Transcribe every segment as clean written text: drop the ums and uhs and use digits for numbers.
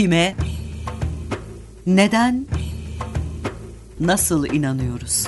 Kime, neden, nasıl inanıyoruz?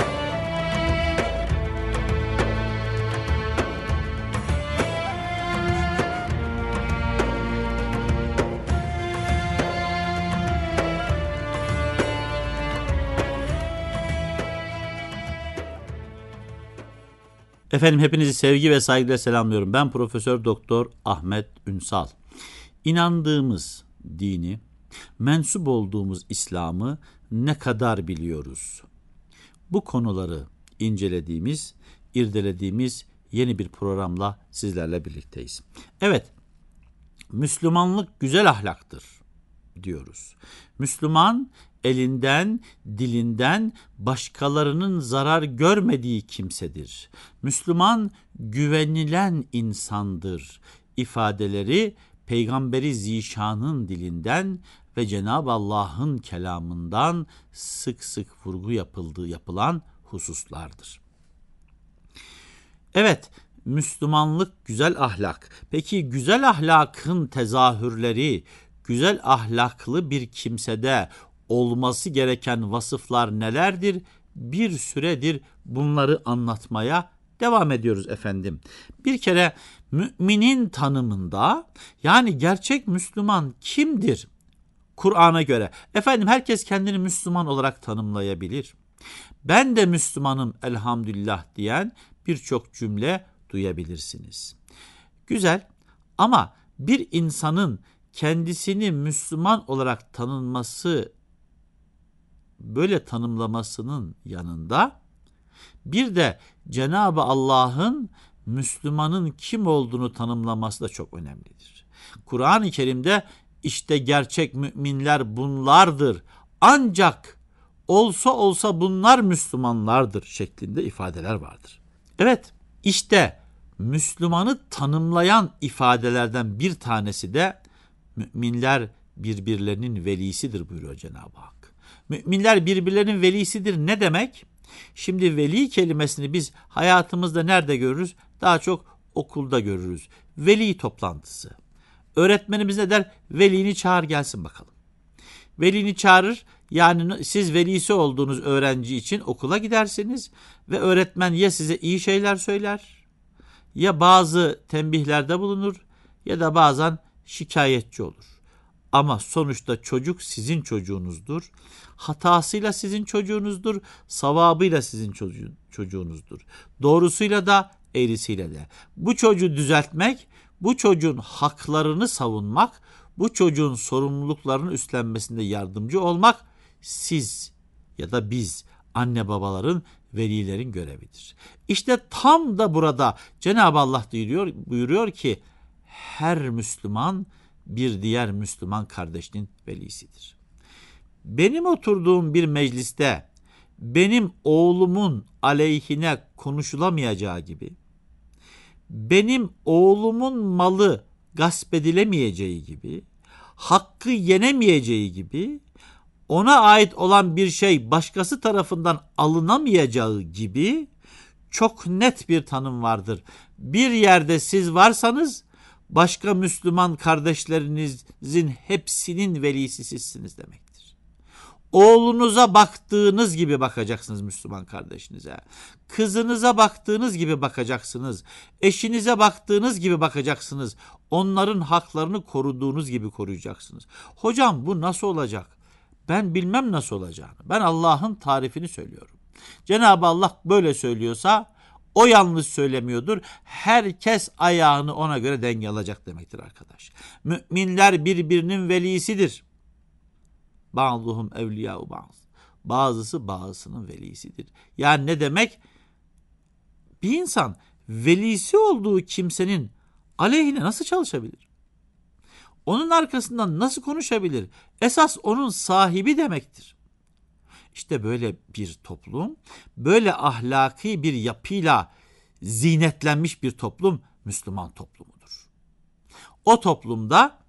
Efendim hepinizi sevgi ve saygıyla selamlıyorum. Ben Profesör Doktor Ahmet Ünsal. İnandığımız dini, mensup olduğumuz İslam'ı ne kadar biliyoruz? Bu konuları incelediğimiz, irdelediğimiz yeni bir programla sizlerle birlikteyiz. Evet, Müslümanlık güzel ahlaktır diyoruz. Müslüman elinden, dilinden başkalarının zarar görmediği kimsedir. Müslüman güvenilen insandır ifadeleri Peygamberi Zişan'ın dilinden ve Cenab-ı Allah'ın kelamından sık sık vurgu yapılan hususlardır. Evet, Müslümanlık güzel ahlak. Peki güzel ahlakın tezahürleri, güzel ahlaklı bir kimsede olması gereken vasıflar nelerdir? Bir süredir bunları anlatmaya devam ediyoruz efendim. Bir kere müminin tanımında, yani gerçek Müslüman kimdir? Kur'an'a göre. Efendim herkes kendini Müslüman olarak tanımlayabilir. Ben de Müslümanım elhamdülillah diyen birçok cümle duyabilirsiniz. Güzel ama bir insanın kendisini Müslüman olarak tanınması, böyle tanımlamasının yanında bir de Cenab-ı Allah'ın Müslümanın kim olduğunu tanımlaması da çok önemlidir. Kur'an-ı Kerim'de işte gerçek müminler bunlardır, ancak olsa bunlar Müslümanlardır şeklinde ifadeler vardır. Evet, işte Müslümanı tanımlayan ifadelerden bir tanesi de müminler birbirlerinin velisidir buyuruyor Cenab-ı Hak. Müminler birbirlerinin velisidir ne demek? Şimdi veli kelimesini biz hayatımızda nerede görürüz? Daha çok okulda görürüz. Veli toplantısı. Öğretmenimiz ne der? Velini çağır gelsin bakalım. Velini çağırır, yani siz velisi olduğunuz öğrenci için okula gidersiniz ve öğretmen ya size iyi şeyler söyler, ya bazı tembihlerde bulunur ya da bazen şikayetçi olur. Ama sonuçta çocuk sizin çocuğunuzdur. Hatasıyla sizin çocuğunuzdur, savabıyla sizin çocuğunuzdur. Doğrusuyla da eğrisiyle de. Bu çocuğu düzeltmek, bu çocuğun haklarını savunmak, bu çocuğun sorumluluklarını üstlenmesinde yardımcı olmak siz ya da biz anne babaların, velilerin görevidir. İşte tam da burada Cenab-ı Allah buyuruyor ki her Müslüman bir diğer Müslüman kardeşinin velisidir. Benim oturduğum bir mecliste benim oğlumun aleyhine konuşulamayacağı gibi, benim oğlumun malı gasp edilemeyeceği gibi, hakkı yenemeyeceği gibi, ona ait olan bir şey başkası tarafından alınamayacağı gibi çok net bir tanım vardır. Bir yerde siz varsanız başka Müslüman kardeşlerinizin hepsinin velisi sizsiniz demektir. Oğlunuza baktığınız gibi bakacaksınız Müslüman kardeşinize. Kızınıza baktığınız gibi bakacaksınız. Eşinize baktığınız gibi bakacaksınız. Onların haklarını koruduğunuz gibi koruyacaksınız. Hocam bu nasıl olacak? Ben bilmem nasıl olacağını. Ben Allah'ın tarifini söylüyorum. Cenab-ı Allah böyle söylüyorsa o yanlış söylemiyordur. Herkes ayağını ona göre denge alacak demektir arkadaş. Müminler birbirinin velisidir. Ba'duhum evliyâ'u ba'd. Bazısı bazısının velisidir. Yani ne demek? Bir insan velisi olduğu kimsenin aleyhine nasıl çalışabilir? Onun arkasından nasıl konuşabilir? Esas onun sahibi demektir. İşte böyle bir toplum, böyle ahlaki bir yapıyla zinetlenmiş bir toplum Müslüman toplumudur. O toplumda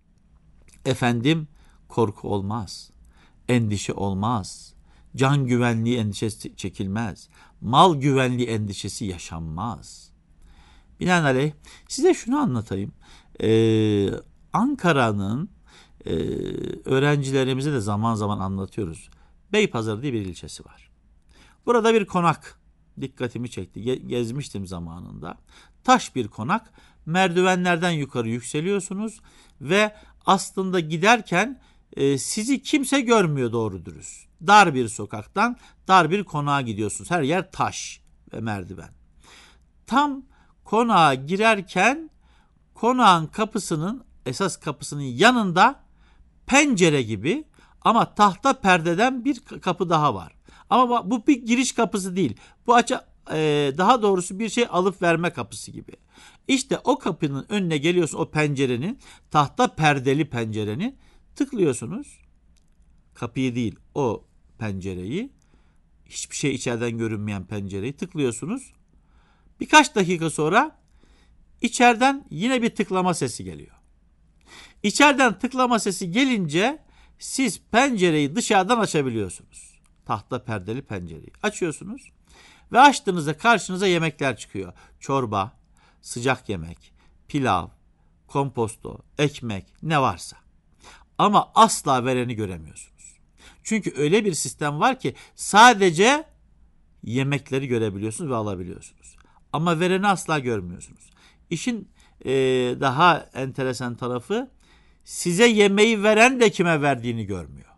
efendim korku olmaz, endişe olmaz, can güvenliği endişesi çekilmez, mal güvenliği endişesi yaşanmaz. Binaenaleyh size şunu anlatayım. Ankara'nın öğrencilerimize de zaman zaman anlatıyoruz. Beypazarı diye bir ilçesi var. Burada bir konak dikkatimi çekti. Gezmiştim zamanında. Taş bir konak. Merdivenlerden yukarı yükseliyorsunuz ve aslında giderken sizi kimse görmüyor doğru dürüst. Dar bir sokaktan dar bir konağa gidiyorsunuz. Her yer taş ve merdiven. Tam konağa girerken konağın kapısının, esas kapısının yanında pencere gibi ama tahta perdeden bir kapı daha var. Ama bu bir giriş kapısı değil. Bu daha doğrusu bir şey alıp verme kapısı gibi. İşte o kapının önüne geliyorsun, o pencerenin, tahta perdeli pencerenin, tıklıyorsunuz. Kapıyı değil, o pencereyi, hiçbir şey içeriden görünmeyen pencereyi tıklıyorsunuz. Birkaç dakika sonra içeriden yine bir tıklama sesi geliyor. İçeriden tıklama sesi gelince siz pencereyi dışarıdan açabiliyorsunuz. Tahta perdeli pencereyi açıyorsunuz ve açtığınızda karşınıza yemekler çıkıyor. Çorba, sıcak yemek, pilav, komposto, ekmek, ne varsa. Ama asla vereni göremiyorsunuz. Çünkü öyle bir sistem var ki sadece yemekleri görebiliyorsunuz ve alabiliyorsunuz. Ama vereni asla görmüyorsunuz. İşin daha enteresan tarafı, size yemeği veren de kime verdiğini görmüyor.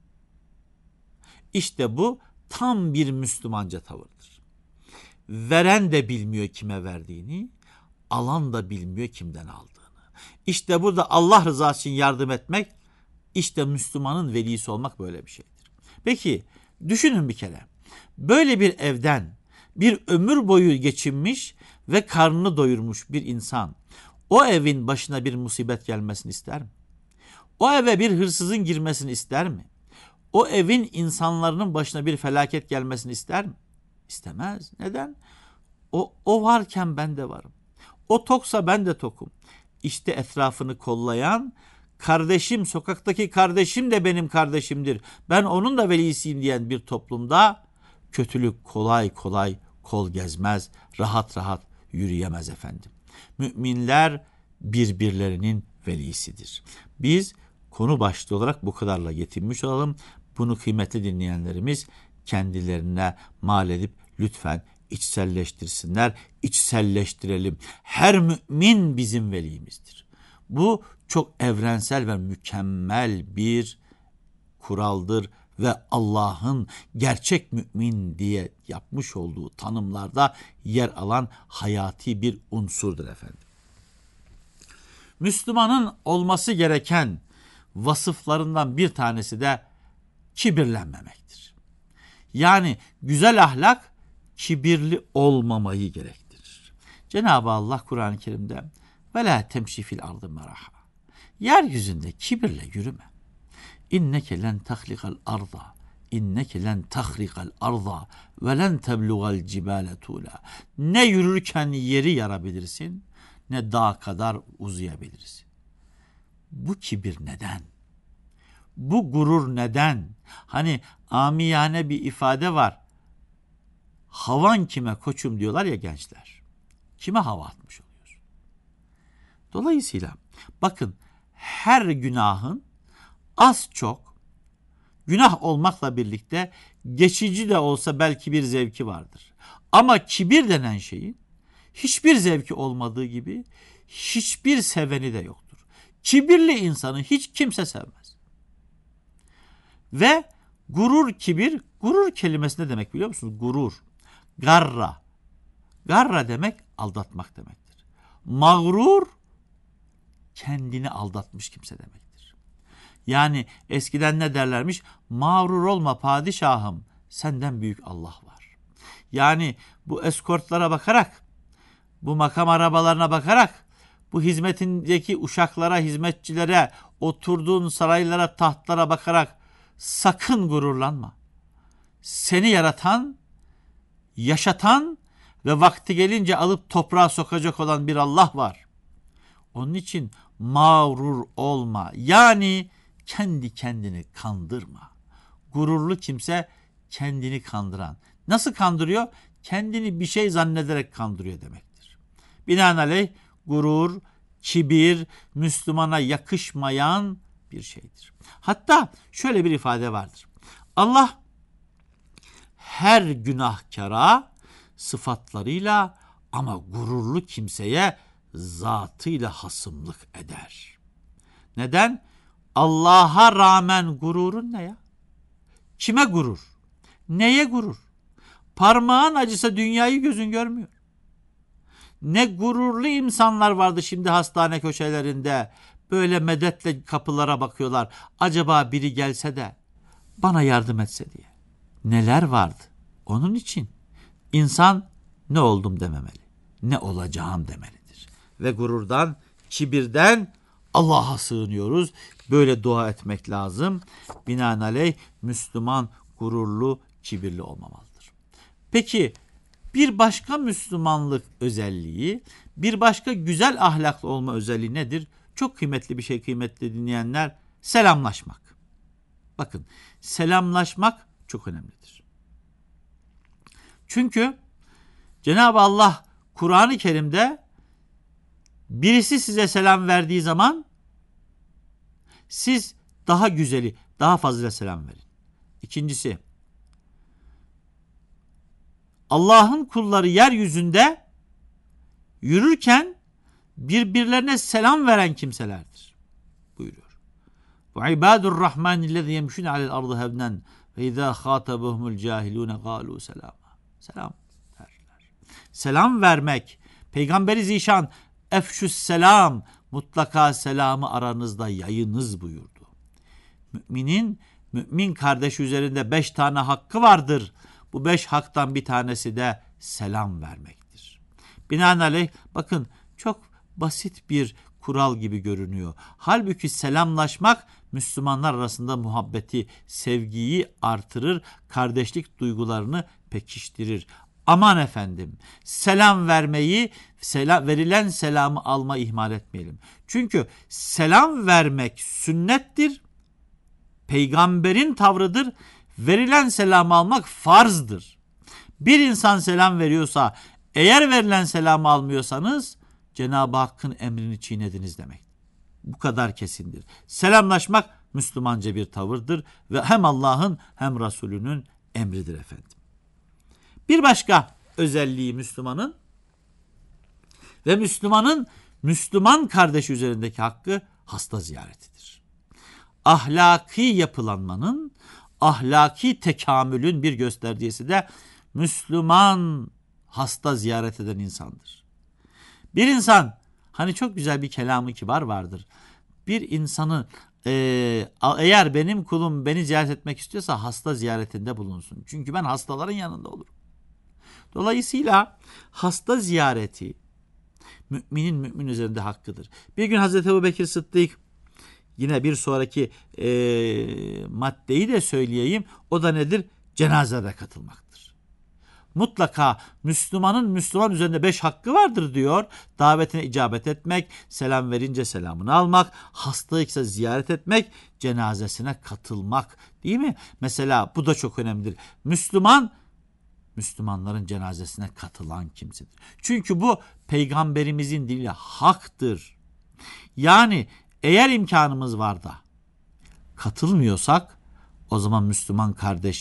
İşte bu tam bir Müslümanca tavırdır. Veren de bilmiyor kime verdiğini, alan da bilmiyor kimden aldığını. İşte burada Allah rızası için yardım etmek, işte Müslümanın velisi olmak böyle bir şeydir. Peki düşünün bir kere, böyle bir evden bir ömür boyu geçinmiş ve karnını doyurmuş bir insan, o evin başına bir musibet gelmesini ister mi? O eve bir hırsızın girmesini ister mi? O evin insanların başına bir felaket gelmesini ister mi? İstemez. Neden? O varken ben de varım. O toksa ben de tokum. İşte etrafını kollayan, kardeşim, sokaktaki kardeşim de benim kardeşimdir, ben onun da velisiyim diyen bir toplumda kötülük kolay kolay kol gezmez, rahat rahat yürüyemez efendim. Müminler birbirlerinin velisidir. Biz konu başlığı olarak bu kadarla yetinmiş olalım. Bunu kıymetli dinleyenlerimiz kendilerine mal edip lütfen içselleştirsinler, içselleştirelim. Her mümin bizim velimizdir. Bu çok evrensel ve mükemmel bir kuraldır ve Allah'ın gerçek mümin diye yapmış olduğu tanımlarda yer alan hayati bir unsurdur efendim. Müslümanın olması gereken vasıflarından bir tanesi de kibirlenmemektir. Yani güzel ahlak kibirli olmamayı gerektirir. Cenab-ı Allah Kur'an-ı Kerim'de وَلَا تَمْشِ فِي الْاَرْضِ مَرَحًا, yeryüzünde kibirle yürüme. İnneke len tahlikal arda, inneke len tahrikal arda ve len teblugal cibale tula. Ne yürürken yeri yarabilirsin, ne dağ kadar uzayabilirsin. Bu kibir neden? Bu gurur neden? Hani amiyane bir ifade var. Havan kime koçum diyorlar ya gençler. Kime hava atmış oluyor? Dolayısıyla bakın, her günahın az çok günah olmakla birlikte geçici de olsa belki bir zevki vardır. Ama kibir denen şeyin hiçbir zevki olmadığı gibi hiçbir seveni de yoktur. Kibirli insanı hiç kimse sevmez. Ve gurur, kibir, gurur kelimesi ne demek biliyor musunuz? Gurur, garra. Garra demek aldatmak demektir. Mağrur, kendini aldatmış kimse demektir. Yani eskiden ne derlermiş? Mağrur olma padişahım, senden büyük Allah var. Yani bu eskortlara bakarak, bu makam arabalarına bakarak, bu hizmetindeki uşaklara, hizmetçilere, oturduğun saraylara, tahtlara bakarak sakın gururlanma. Seni yaratan, yaşatan ve vakti gelince alıp toprağa sokacak olan bir Allah var. Onun için mağrur olma. Yani kendi kendini kandırma. Gururlu kimse kendini kandıran. Nasıl kandırıyor? Kendini bir şey zannederek kandırıyor demektir. Binaenaleyh gurur, kibir, Müslümana yakışmayan bir şeydir. Hatta şöyle bir ifade vardır. Allah her günahkara sıfatlarıyla ama gururlu kimseye zatıyla hasımlık eder. Neden? Allah'a rağmen gururun ne ya? Kime gurur? Neye gurur? Parmağın acısa dünyayı gözün görmüyor. Ne gururlu insanlar vardı şimdi hastane köşelerinde. Böyle medetle kapılara bakıyorlar. Acaba biri gelse de bana yardım etse diye. Neler vardı? Onun için insan ne oldum dememeli. Ne olacağım demelidir. Ve gururdan, kibirden Allah'a sığınıyoruz. Böyle dua etmek lazım. Binaenaleyh Müslüman gururlu, kibirli olmamalıdır. Peki bir başka Müslümanlık özelliği, bir başka güzel ahlaklı olma özelliği nedir? Çok kıymetli bir şey kıymetli dinleyenler. Selamlaşmak. Bakın, selamlaşmak çok önemlidir. Çünkü Cenab-ı Allah Kur'an-ı Kerim'de birisi size selam verdiği zaman siz daha güzeli, daha fazla selam verin. İkincisi, Allah'ın kulları yeryüzünde yürürken birbirlerine selam veren kimselerdir buyuruyor. Ve ibadur rahmanillezî yemşûne alel ardı hevnen ve izâ khâtabuhumul cahilûne gâlû selâma. Selam derler. Selam vermek, Peygamberi Zişan efşüs selam, mutlaka selamı aranızda yayınız buyurdu. Mümin kardeşi üzerinde 5 tane hakkı vardır. Bu 5 haktan bir tanesi de selam vermektir. Binaenaleyh bakın çok basit bir kural gibi görünüyor. Halbuki selamlaşmak Müslümanlar arasında muhabbeti, sevgiyi artırır, kardeşlik duygularını pekiştirir. Aman efendim, selam vermeyi, verilen selamı almayı ihmal etmeyelim. Çünkü selam vermek sünnettir, peygamberin tavrıdır, verilen selamı almak farzdır. Bir insan selam veriyorsa, eğer verilen selamı almıyorsanız, Cenab-ı Hakk'ın emrini çiğnediniz demek. Bu kadar kesindir. Selamlaşmak Müslümanca bir tavırdır ve hem Allah'ın hem Resulünün emridir efendim. Bir başka özelliği Müslümanın ve Müslüman kardeşi üzerindeki hakkı hasta ziyaretidir. Ahlaki yapılanmanın, ahlaki tekamülün bir göstergesi de Müslüman hasta ziyaret eden insandır. Bir insan, hani çok güzel bir kelamı kibar vardır. Bir insanı eğer benim kulum beni ziyaret etmek istiyorsa hasta ziyaretinde bulunsun. Çünkü ben hastaların yanında olurum. Dolayısıyla hasta ziyareti mümin üzerinde hakkıdır. Bir gün Hazreti Ebubekir Sıddık, yine bir sonraki maddeyi de söyleyeyim. O da nedir? Cenazede katılmaktır. Mutlaka Müslüman üzerinde 5 hakkı vardır diyor. Davetine icabet etmek, selam verince selamını almak, hastaysa ziyaret etmek, cenazesine katılmak, değil mi? Mesela bu da çok önemlidir. Müslümanların cenazesine katılan kimsedir. Çünkü bu peygamberimizin diliyle haktır. Yani eğer imkanımız var da katılmıyorsak o zaman Müslüman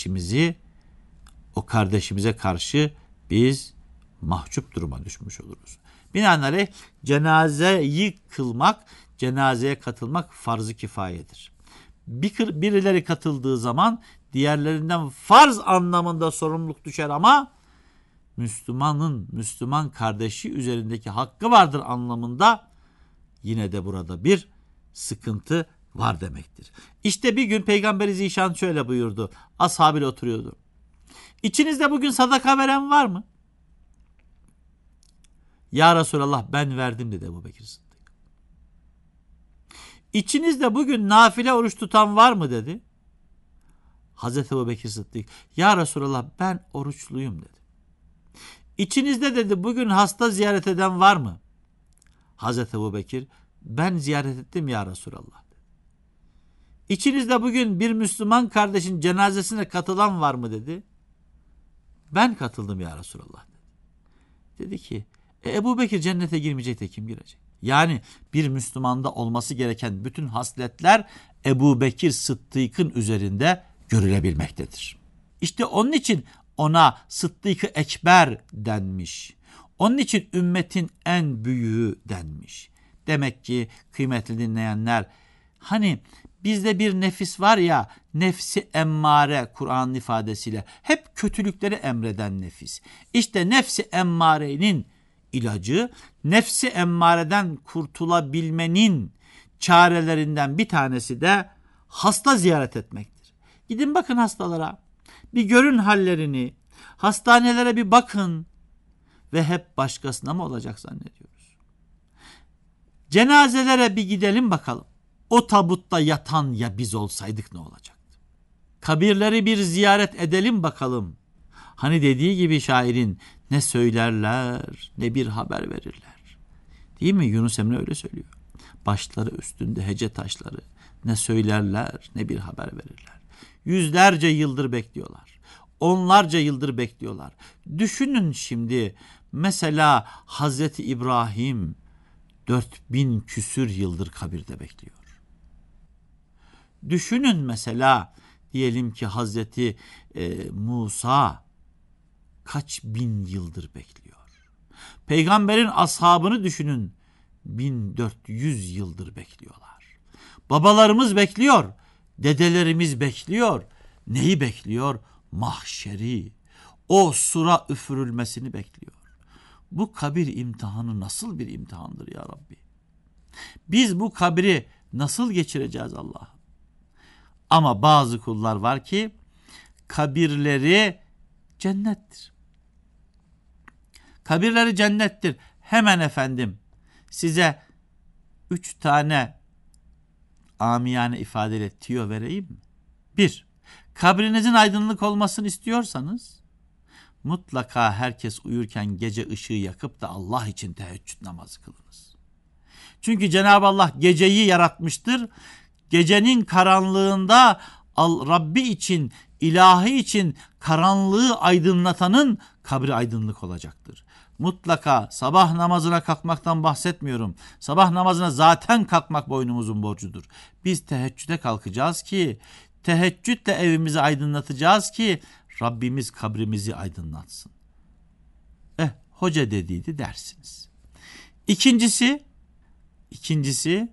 o kardeşimize karşı biz mahcup duruma düşmüş oluruz. Binaenaleyh cenazeyi kılmak, cenazeye katılmak farz-ı kifayedir. Birileri katıldığı zaman diğerlerinden farz anlamında sorumluluk düşer ama Müslüman kardeşi üzerindeki hakkı vardır anlamında yine de burada bir sıkıntı var demektir. İşte bir gün Peygamber-i Zişan şöyle buyurdu. Ashabıyla oturuyordu. İçinizde bugün sadaka veren var mı? Ya Resulallah ben verdim dedi Ebubekir Sıddık. İçinizde bugün nafile oruç tutan var mı dedi. Hazreti Ebubekir Sıddık, ya Resulallah ben oruçluyum dedi. İçinizde dedi bugün hasta ziyaret eden var mı? Hazreti Ebubekir, ben ziyaret ettim ya Resulallah dedi. İçinizde bugün bir Müslüman kardeşin cenazesine katılan var mı dedi. Ben katıldım ya Resulallah dedi. Dedi ki Ebubekir cennete girmeyecek de kim girecek? Yani bir Müslümanda olması gereken bütün hasletler Ebu Bekir Sıddık'ın üzerinde görülebilmektedir. İşte onun için ona Sıddık-ı Ekber denmiş. Onun için ümmetin en büyüğü denmiş. Demek ki kıymetli dinleyenler, hani bizde bir nefis var ya, nefsi emmare Kur'an'ın ifadesiyle hep kötülükleri emreden nefis. İşte nefsi emmarenin ilacı, nefsi emmareden kurtulabilmenin çarelerinden bir tanesi de hasta ziyaret etmektir. Gidin bakın hastalara, bir görün hallerini, hastanelere bir bakın ve hep başkasına mı olacak zannediyoruz? Cenazelere bir gidelim bakalım. O tabutta yatan ya biz olsaydık ne olacaktı? Kabirleri bir ziyaret edelim bakalım. Hani dediği gibi şairin, ne söylerler ne bir haber verirler. Değil mi? Yunus Emre öyle söylüyor. Başları üstünde hece taşları, ne söylerler ne bir haber verirler. Yüzlerce yıldır bekliyorlar. Onlarca yıldır bekliyorlar. Düşünün şimdi mesela Hazreti İbrahim 4000 küsür yıldır kabirde bekliyor. Düşünün mesela diyelim ki Hazreti Musa kaç bin yıldır bekliyor. Peygamberin ashabını düşünün, 1400 yıldır bekliyorlar. Babalarımız bekliyor, dedelerimiz bekliyor. Neyi bekliyor? Mahşeri, o sura üfürülmesini bekliyor. Bu kabir imtihanı nasıl bir imtihandır ya Rabbi? Biz bu kabri nasıl geçireceğiz Allah'ım? Ama bazı kullar var ki kabirleri cennettir. Kabirleri cennettir. Hemen efendim size 3 tane amiyane ifadeyle tüyo vereyim mi? 1. Kabrinizin aydınlık olmasını istiyorsanız mutlaka herkes uyurken gece ışığı yakıp da Allah için teheccüd namazı kılınız. Çünkü Cenab-ı Allah geceyi yaratmıştır. Gecenin karanlığında Rabbi için, ilahi için karanlığı aydınlatanın kabri aydınlık olacaktır. Mutlaka sabah namazına kalkmaktan bahsetmiyorum. Sabah namazına zaten kalkmak boynumuzun borcudur. Biz teheccüde kalkacağız ki, teheccüdle evimizi aydınlatacağız ki Rabbimiz kabrimizi aydınlatsın. Hoca dediydi dersiniz. İkincisi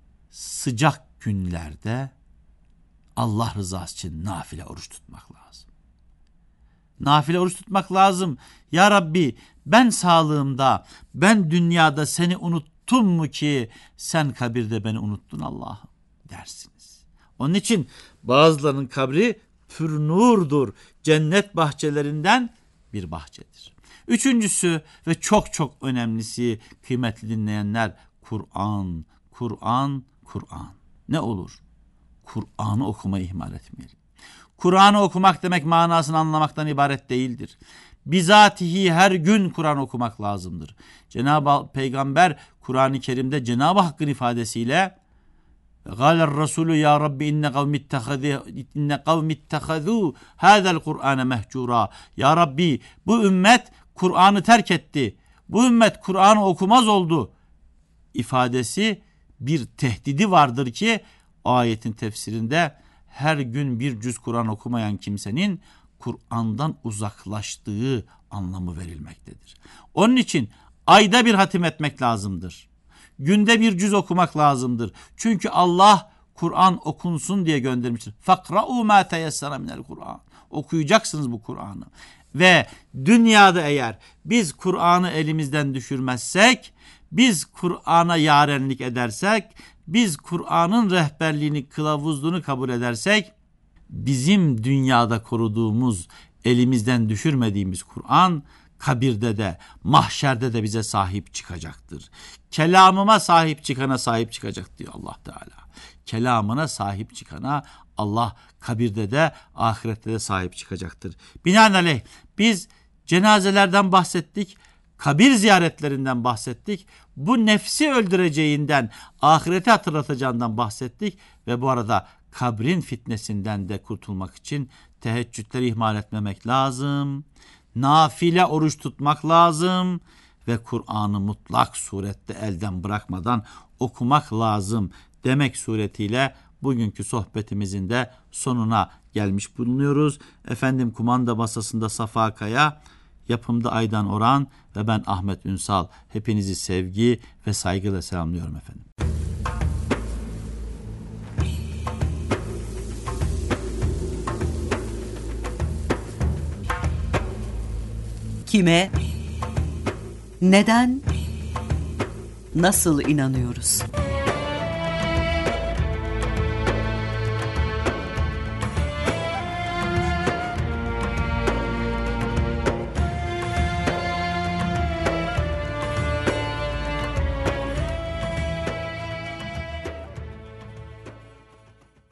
sıcak günlerde Allah rızası için nafile oruç tutmak lazım. Nafile oruç tutmak lazım. Ya Rabbi, ben sağlığımda, ben dünyada seni unuttum mu ki sen kabirde beni unuttun Allah'ım dersiniz. Onun için bazılarının kabri pür nurdur. Cennet bahçelerinden bir bahçedir. Üçüncüsü ve çok çok önemlisi kıymetli dinleyenler, Kur'an, Kur'an, Kur'an. Ne olur? Kur'an'ı okumayı ihmal etmeyelim. Kur'an'ı okumak demek manasını anlamaktan ibaret değildir. Bizatihi her gün Kur'an okumak lazımdır. Cenab-ı Peygamber Kur'an-ı Kerim'de Cenab-ı Hakk'ın ifadesiyle "Gâler Resulü ya Rabbi inne kavmi ittehazû hâzel Kur'âne mehcûrâ." Ya Rabbi, bu ümmet Kur'an'ı terk etti. Bu ümmet Kur'an'ı okumaz oldu ifadesi bir tehdidi vardır ki ayetin tefsirinde her gün bir cüz Kur'an okumayan kimsenin Kur'an'dan uzaklaştığı anlamı verilmektedir. Onun için ayda bir hatim etmek lazımdır. Günde bir cüz okumak lazımdır. Çünkü Allah Kur'an okunsun diye göndermiştir. Fakra'u ma teyessara minel Kur'an. Okuyacaksınız bu Kur'an'ı. Ve dünyada eğer biz Kur'an'ı elimizden düşürmezsek, biz Kur'an'a yarenlik edersek, biz Kur'an'ın rehberliğini, kılavuzluğunu kabul edersek, bizim dünyada koruduğumuz, elimizden düşürmediğimiz Kur'an, kabirde de, mahşerde de bize sahip çıkacaktır. Kelamıma sahip çıkana sahip çıkacak diyor Allah Teala. Kelamına sahip çıkana Allah kabirde de, ahirette de sahip çıkacaktır. Binaenaleyh biz cenazelerden bahsettik, kabir ziyaretlerinden bahsettik, bu nefsi öldüreceğinden, ahireti hatırlatacağından bahsettik ve bu arada kabrin fitnesinden de kurtulmak için teheccüdleri ihmal etmemek lazım. Nafile oruç tutmak lazım ve Kur'an'ı mutlak surette elden bırakmadan okumak lazım demek suretiyle bugünkü sohbetimizin de sonuna gelmiş bulunuyoruz. Efendim kumanda masasında Safa Kaya, yapımda Aydan Oran ve ben Ahmet Ünsal. Hepinizi sevgi ve saygıyla selamlıyorum efendim. Kime, neden, nasıl inanıyoruz?